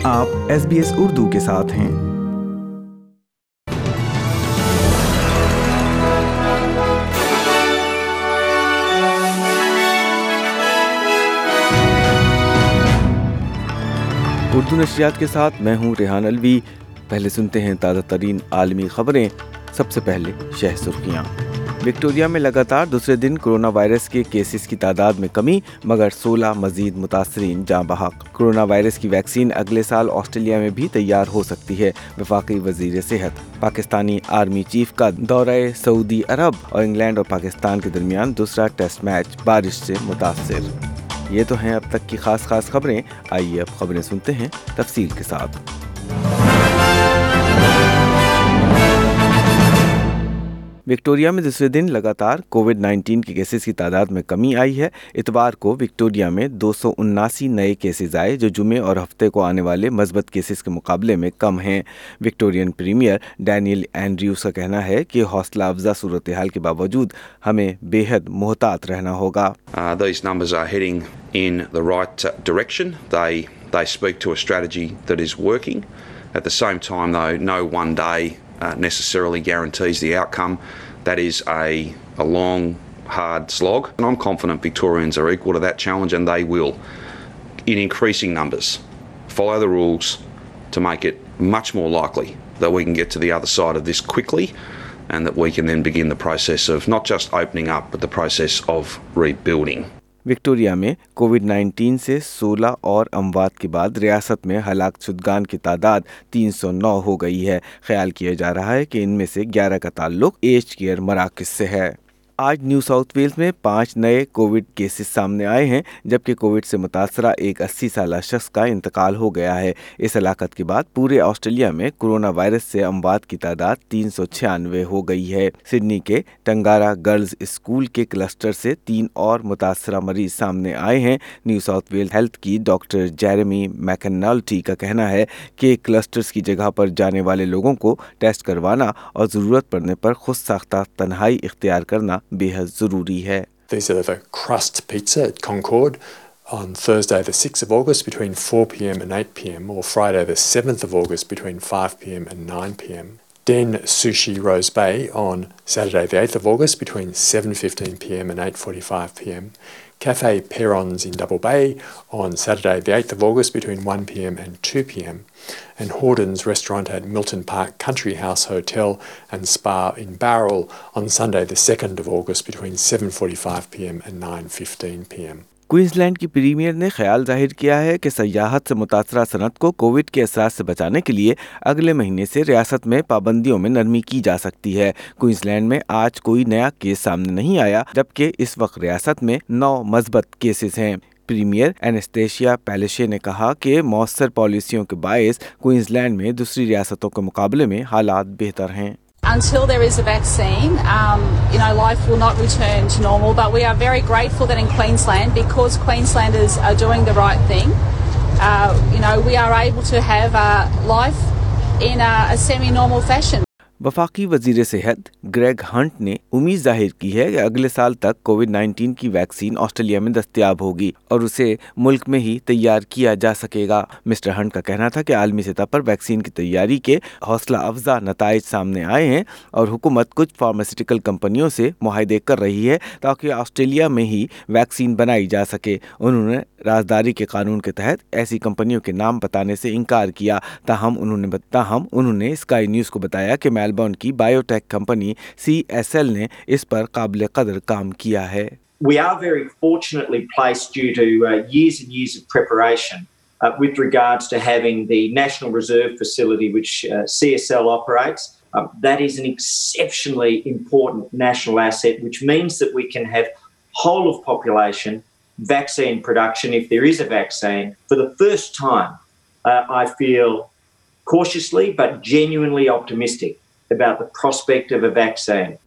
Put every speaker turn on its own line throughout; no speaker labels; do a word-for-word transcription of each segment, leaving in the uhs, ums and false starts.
آپ S B S Urdu کے ساتھ ہیں۔ اردو نشریات کے ساتھ میں ہوں ریحان الوی۔ پہلے سنتے ہیں تازہ ترین عالمی خبریں۔ سب سے پہلے شہ سرخیاں۔ وکٹوریا میں لگاتار دوسرے دن کرونا وائرس کے کیسز کی تعداد میں کمی، مگر سولہ مزید متاثرین جاں بحق۔ کرونا وائرس کی ویکسین اگلے سال آسٹریلیا میں بھی تیار ہو سکتی ہے، وفاقی وزیر صحت۔ پاکستانی آرمی چیف کا دورہ سعودی عرب اور انگلینڈ اور پاکستان کے درمیان دوسرا ٹیسٹ میچ بارش سے متاثر۔ یہ تو ہیں اب تک کی خاص خاص خبریں۔ آئیے اب خبریں سنتے ہیں تفصیل کے ساتھ۔ وکٹوریا میں دوسرے دن لگاتار کووڈ نائنٹین کے کیسز کی تعداد میں کمی آئی ہے۔ اتوار کو وکٹوریا میں دو سو اناسی نئے کیسز آئے، جو جمعے اور ہفتے کو آنے والے مثبت کیسز کے مقابلے میں کم ہیں۔ وکٹورین پریمیئر ڈینیل اینڈریوز کا کہنا ہے کہ حوصلہ افزا صورتحال کے باوجود ہمیں بے حد محتاط رہنا ہوگا۔
Uh, these numbers are heading in the right uh, direction. They they speak to a strategy that is working. At the same time, though, no one day uh, necessarily guarantees the outcome. That is a a long, hard slog, and I'm confident Victorians are equal to that challenge, and they will, in increasing numbers, follow the rules to make it much more likely that we can get to the other side of this quickly, and that we can then begin the process of not just opening up, but the process of rebuilding.
Victoria میں COVID nineteen سے سولہ اور اموات کے بعد ریاست میں ہلاک شدگان کی تعداد تین سو نو ہو گئی ہے۔ خیال کیا جا رہا ہے کہ ان میں سے گیارہ کا تعلق ایجڈ کیئر مراکز سے ہے۔ آج نیو ساؤتھ ویلز میں پانچ نئے کووڈ کیسز سامنے آئے ہیں، جبکہ کووڈ سے متاثرہ ایک اسی سالہ شخص کا انتقال ہو گیا ہے۔ اس ہلاکت کے بعد پورے آسٹریلیا میں کرونا وائرس سے اموات کی تعداد تین سو چھیانوے ہو گئی ہے۔ سڈنی کے ٹنگارا گرلز اسکول کے کلسٹر سے تین اور متاثرہ مریض سامنے آئے ہیں۔ نیو ساؤتھ ویلز ہیلتھ کی ڈاکٹر جیریمی میکنالٹی کا کہنا ہے کہ کلسٹرز کی جگہ پر جانے والے لوگوں کو ٹیسٹ کروانا اور ضرورت پڑنے پر خود ساختہ تنہائی اختیار کرنا بے حد ضروری ہے۔
These are the crust pizza at Concord on Thursday the sixth of August between four p.m. and eight p.m. or Friday the seventh of August between five p.m. and nine p.m. Den Sushi Rose Bay on Saturday the eighth of August between seven fifteen p.m. and eight forty-five p.m. Cafe Perrons in Double Bay on Saturday the eighth of August between one p.m. and two p.m. and Horden's restaurant at Milton Park Country House Hotel and Spa in Barrel on Sunday the second of August between seven forty-five p.m. and nine fifteen p.m.
Queensland کی premier نے خیال ظاہر کیا ہے کہ سیاحت سے متاثرہ صنعت کو کووڈ کے اثرات سے بچانے کے لیے اگلے مہینے سے ریاست میں پابندیوں میں نرمی کی جا سکتی ہے۔ کوئنزلینڈ میں آج کوئی نیا کیس سامنے نہیں آیا، جبکہ اس وقت ریاست میں نو مثبت کیسز ہیں۔ پریمیئر اینستیشیا پیلیشے نے کہا کہ مؤثر پالیسیوں کے باعث کوئنزلینڈ میں دوسری ریاستوں کے مقابلے میں حالات بہتر ہیں۔
Until there is a vaccine, um, you know, life will not return to normal, but we are very grateful that in Queensland, because Queenslanders are doing the right thing, uh, you know, we are able to have uh, life in a, a semi-normal fashion.
وفاقی وزیر صحت Greg hint نے امید ظاہر کی ہے کہ اگلے سال تک کووڈ نائنٹین کی ویکسین آسٹریلیا میں دستیاب ہوگی اور اسے ملک میں ہی تیار کیا جا سکے گا۔ مسٹر ہنٹ کا کہنا تھا کہ عالمی سطح پر ویکسین کی تیاری کے حوصلہ افزا نتائج سامنے آئے ہیں اور حکومت کچھ فارماسیوٹیکل کمپنیوں سے معاہدے کر رہی ہے تاکہ آسٹریلیا میں ہی ویکسین بنائی جا سکے۔ انہوں نے رازداری کے قانون کے تحت ایسی کمپنیوں کے نام بتانے سے انکار کیا، تاہم انہوں نے تاہم انہوں نے اسکائی نیوز کو بتایا کہ میلبورن کی biotech company C S L نے اس پر قابل قدر کام کیا ہے۔
We are very fortunately placed due to uh, years and years of preparation uh, with regards to having the National Reserve Facility which uh, C S L operates. Uh, that is an exceptionally important national asset, which means that we can have whole of population vaccine production if there is a vaccine. For the first time, uh, I feel cautiously but genuinely optimistic about the prospect of a vaccine.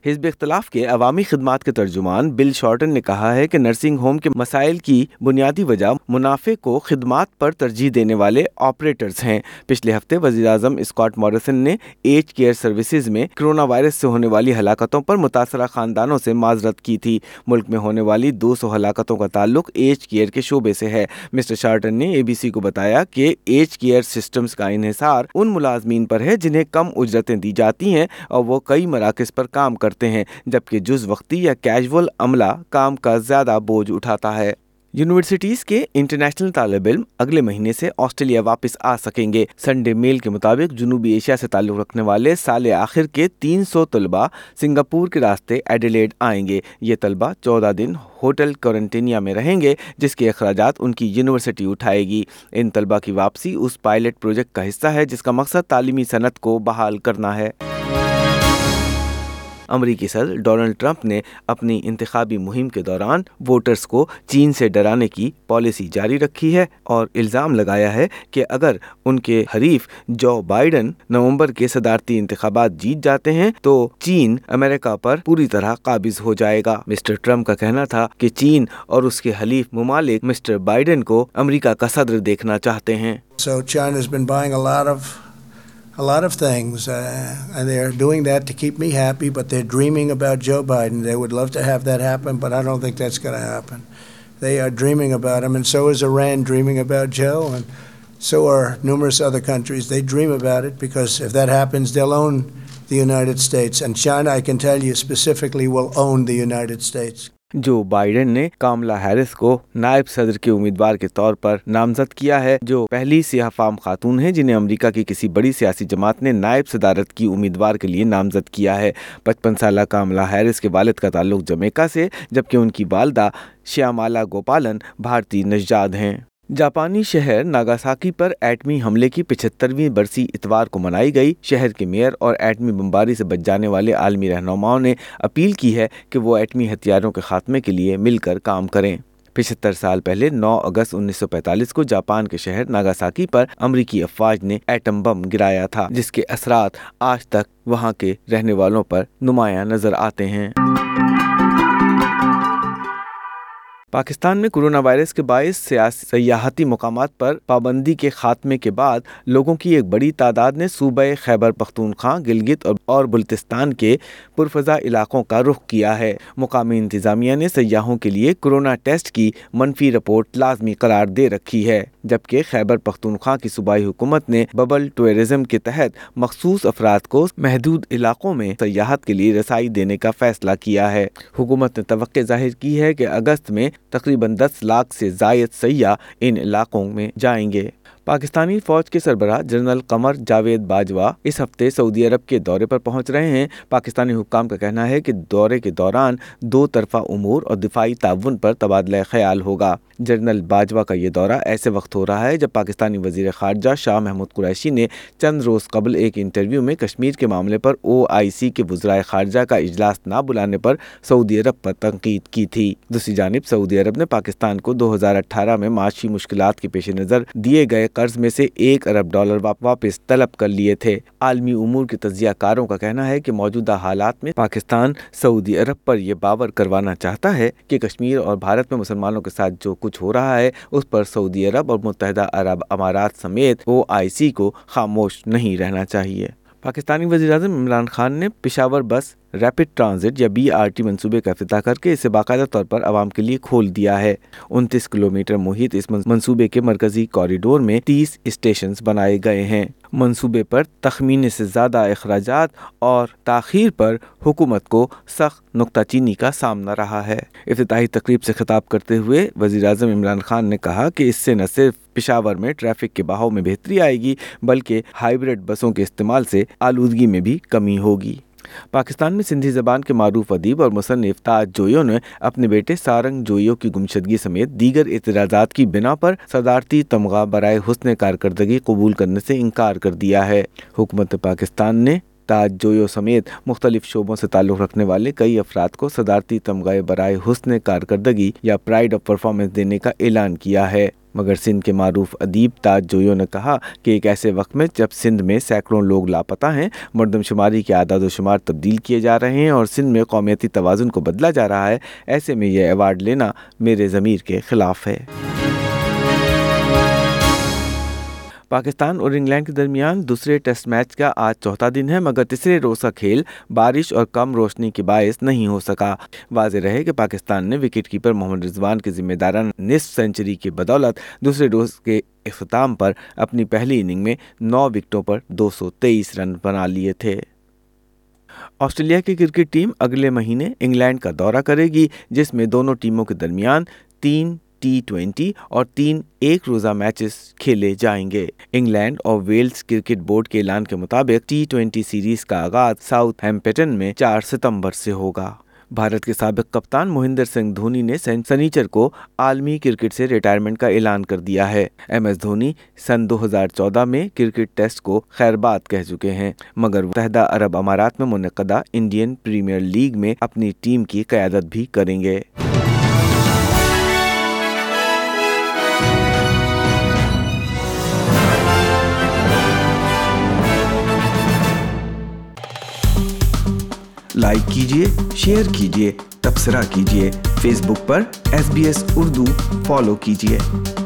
حزب اختلاف کے عوامی خدمات کے ترجمان بل shorten نے کہا ہے کہ نرسنگ ہوم کے مسائل کی بنیادی وجہ منافع کو خدمات پر ترجیح دینے والے آپریٹرز ہیں۔ پچھلے ہفتے وزیر اعظم اسکاٹ موریسن نے ایج کیئر سروسز میں کرونا وائرس سے ہونے والی ہلاکتوں پر متاثرہ خاندانوں سے معذرت کی تھی۔ ملک میں ہونے والی دو سو ہلاکتوں کا تعلق ایج کیئر کے شعبے سے ہے۔ مسٹر شارٹن نے اے بی سی کو بتایا کہ ایج کیئر سسٹمز کا انحصار ان ملازمین پر ہے جنہیں کم اجرتیں دی جاتی ہیں اور وہ کئی مراکز پر کام کرتے ہیں، جبکہ جز وقتی یا کیجول عملہ کام کا زیادہ بوجھ اٹھاتا ہے۔ یونیورسٹیز کے انٹرنیشنل طالب علم اگلے مہینے سے آسٹریلیا واپس آ سکیں گے۔ سنڈے میل کے مطابق جنوبی ایشیا سے تعلق رکھنے والے سال آخر کے تین سو طلباء سنگاپور کے راستے ایڈیلیڈ آئیں گے۔ یہ طلباء چودہ دن ہوٹل کوارنٹینیا میں رہیں گے، جس کے اخراجات ان کی یونیورسٹی اٹھائے گی۔ ان طلباء کی واپسی اس پائلٹ پروجیکٹ کا حصہ ہے جس کا مقصد تعلیمی صنعت کو بحال کرنا ہے۔ امریکی صدر ڈونلڈ ٹرمپ نے اپنی انتخابی مہم کے دوران ووٹرز کو چین سے ڈرانے کی پالیسی جاری رکھی ہے اور الزام لگایا ہے کہ اگر ان کے حریف جو بائیڈن نومبر کے صدارتی انتخابات جیت جاتے ہیں تو چین امریکہ پر پوری طرح قابض ہو جائے گا۔ مسٹر ٹرمپ کا کہنا تھا کہ چین اور اس کے حلیف ممالک مسٹر بائیڈن کو امریکہ کا صدر دیکھنا چاہتے ہیں۔
So China's been buying a lot of a lot of things, uh, and they're doing that to keep me happy, but they're dreaming about Joe Biden. They would love to have that happen, but I don't think that's going to happen. They are dreaming about him, and so is Iran dreaming about Joe, and so are numerous other countries. They dream about it because if that happens, they'll own the United States, and China, I can tell you specifically, will own the United States.
Joe Biden نے Kamala Harris کو نائب صدر کے امیدوار کے طور پر نامزد کیا ہے، جو پہلی سیاہ فام خاتون ہیں جنہیں امریکہ کی کسی بڑی سیاسی جماعت نے نائب صدارت کی امیدوار کے لیے نامزد کیا ہے۔ پچپن سالہ کاملا ہیرس کے والد کا تعلق جمیکا سے، جبکہ ان کی والدہ شیامالا گوپالن بھارتی نژاد ہیں۔ جاپانی شہر ناگاساکی پر ایٹمی حملے کی پچہترویں برسی اتوار کو منائی گئی۔ شہر کے میئر اور ایٹمی بمباری سے بچ جانے والے عالمی رہنماؤں نے اپیل کی ہے کہ وہ ایٹمی ہتھیاروں کے خاتمے کے لیے مل کر کام کریں۔ پچہتر سال پہلے نو اگست انیس سو پینتالیس کو جاپان کے شہر ناگاساکی پر امریکی افواج نے ایٹم بم گرایا تھا، جس کے اثرات آج تک وہاں کے رہنے والوں پر نمایاں نظر آتے ہیں۔ پاکستان میں کرونا وائرس کے باعث سیاحتی مقامات پر پابندی کے خاتمے کے بعد لوگوں کی ایک بڑی تعداد نے صوبہ خیبر پختونخوا، گلگت اور بلتستان کے پرفضا علاقوں کا رخ کیا ہے۔ مقامی انتظامیہ نے سیاحوں کے لیے کرونا ٹیسٹ کی منفی رپورٹ لازمی قرار دے رکھی ہے، جبکہ خیبر پختونخوا کی صوبائی حکومت نے ببل ٹورزم کے تحت مخصوص افراد کو محدود علاقوں میں سیاحت کے لیے رسائی دینے کا فیصلہ کیا ہے۔ حکومت نے توقع ظاہر کی ہے کہ اگست میں تقریباً دس لاکھ سے زائد سیاح ان علاقوں میں جائیں گے۔ پاکستانی فوج کے سربراہ جنرل قمر جاوید باجوہ اس ہفتے سعودی عرب کے دورے پر پہنچ رہے ہیں۔ پاکستانی حکام کا کہنا ہے کہ دورے کے دوران دو طرفہ امور اور دفاعی تعاون پر تبادلہ خیال ہوگا۔ جنرل باجوہ کا یہ دورہ ایسے وقت ہو رہا ہے جب پاکستانی وزیر خارجہ شاہ محمود قریشی نے چند روز قبل ایک انٹرویو میں کشمیر کے معاملے پر او آئی سی کے وزرائے خارجہ کا اجلاس نہ بلانے پر سعودی عرب پر تنقید کی تھی۔ دوسری جانب سعودی عرب نے پاکستان کو دو ہزار اٹھارہ میں معاشی مشکلات کے پیش نظر دیے گئے قرض میں سے ایک ارب ڈالر واپس طلب کر لیے تھے۔ عالمی امور کے تجزیہ کاروں کا کہنا ہے کہ موجودہ حالات میں پاکستان سعودی عرب پر یہ باور کروانا چاہتا ہے کہ کشمیر اور بھارت میں مسلمانوں کے ساتھ جو کچھ ہو رہا ہے اس پر سعودی عرب اور متحدہ عرب امارات سمیت او آئی سی کو خاموش نہیں رہنا چاہیے۔ پاکستانی وزیر اعظم عمران خان نے پشاور بس ریپڈ ٹرانزٹ یا بی آر ٹی منصوبے کا افتتاح کر کے اسے باقاعدہ طور پر عوام کے لیے کھول دیا ہے۔ انتیس کلومیٹر محیط اس منصوبے کے مرکزی کوریڈور میں تیس اسٹیشنز بنائے گئے ہیں۔ منصوبے پر تخمینے سے زیادہ اخراجات اور تاخیر پر حکومت کو سخت نکتہ چینی کا سامنا رہا ہے۔ افتتاحی تقریب سے خطاب کرتے ہوئے وزیر اعظم عمران خان نے کہا کہ اس سے نہ صرف پشاور میں ٹریفک کے بہاؤ میں بہتری آئے گی بلکہ ہائیبرڈ بسوں کے استعمال سے آلودگی میں بھی کمی ہوگی۔ پاکستان میں سندھی زبان کے معروف ادیب اور مصنف تاج جویو نے اپنے بیٹے سارنگ جویو کی گمشدگی سمیت دیگر اعتراضات کی بنا پر صدارتی تمغہ برائے حسن کارکردگی قبول کرنے سے انکار کر دیا ہے۔ حکومت پاکستان نے تاج جویو سمیت مختلف شعبوں سے تعلق رکھنے والے کئی افراد کو صدارتی تمغہ برائے حسن کارکردگی یا پرائڈ آف پرفارمنس دینے کا اعلان کیا ہے۔ मगर सिंध के मारूफ अदीब ताज जोयो ने कहा कि एक ऐसे वक्त में जब सिंध में सैकड़ों लोग लापता हैं, मर्दमशुमारी के आदाद व शुमार तब्दील किए जा रहे हैं और सिंध में कौमियती तवाज़ुन को बदला जा रहा है, ऐसे में यह अवार्ड लेना मेरे ज़मीर के खिलाफ है। पाकिस्तान और इंग्लैंड के दरमियान दूसरे टेस्ट मैच का आज चौथा दिन है, मगर तीसरे रोज़ का खेल बारिश और कम रोशनी के बायस नहीं हो सका। वाज़ेह रहे कि पाकिस्तान ने विकेट कीपर मोहम्मद रिजवान की जिम्मेदाराना निस्फ सेंचुरी की बदौलत दूसरे रोज़ के इख्तिताम पर अपनी पहली इनिंग में नौ विकेटों पर दो सौ तेईस रन बना लिए थे। ऑस्ट्रेलिया की क्रिकेट टीम अगले महीने इंग्लैंड का दौरा करेगी, जिसमें दोनों टीमों के दरमियान तीन टी ट्वेंटी और तीन एक रोज़ा मैचेस खेले जाएंगे। इंग्लैंड और वेल्स क्रिकेट बोर्ड के ऐलान के मुताबिक टी ट्वेंटी सीरीज का आगाज साउथहैम्पटन में चार सितंबर से होगा। भारत के साबिक कप्तान महेंद्र सिंह धोनी ने शनिचर को आलमी क्रिकेट से रिटायरमेंट का ऐलान कर दिया है। एम एस धोनी सन दो हज़ार चौदह में क्रिकेट टेस्ट को खैरबाद कह चुके हैं, मगर मुत्तहिदा अरब अमारात में मुनक़दा इंडियन प्रीमियर लीग में अपनी टीम की क़यादत भी करेंगे। लाइक कीजिए, शेयर कीजिए, तबसरा कीजिए। फेसबुक पर S B S Urdu follow कीजिए।